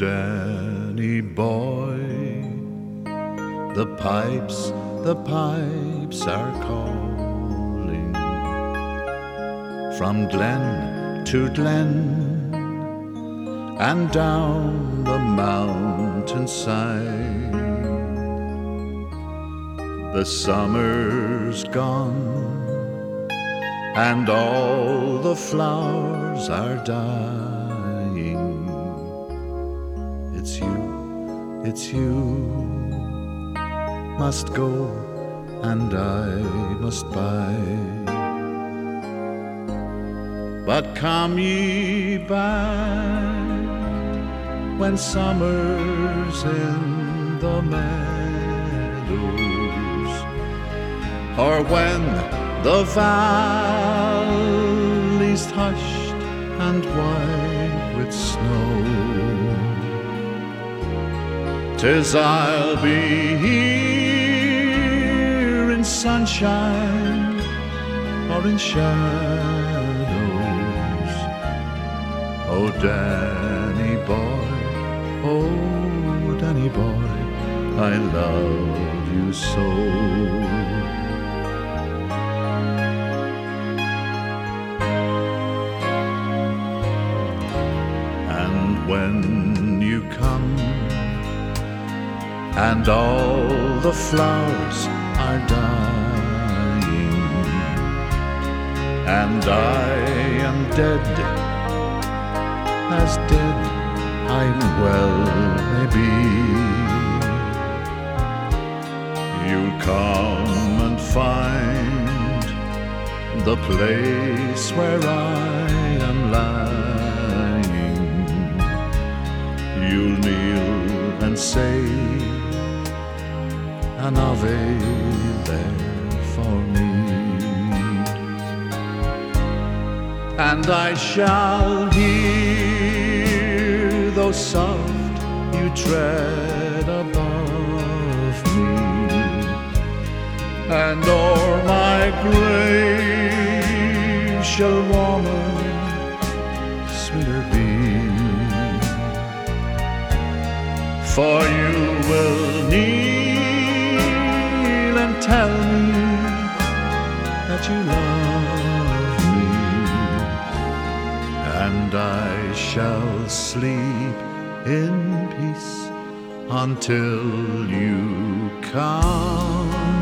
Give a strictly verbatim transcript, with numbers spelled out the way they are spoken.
Danny boy, the pipes, the pipes are calling from glen to glen and down the mountainside. The summer's gone and all the flowers are dying. It's you, it's you, must go and I must bide. But come ye back when summer's in the meadows, or when the valley's hushed and white with snow. 'Tis I'll be here in sunshine or in shadows. Oh, Danny boy, oh, Danny boy, I love you so. And when you come and all the flowers are dying, and I am dead, as dead I well may be, you'll come and find the place where I am lying. You'll kneel and say an Ave there for me, and I shall hear, though soft, you tread above me, and o'er my grave shall warmer, sweeter be, for you will kneel and tell me that you love me, and I shall sleep in peace until you come.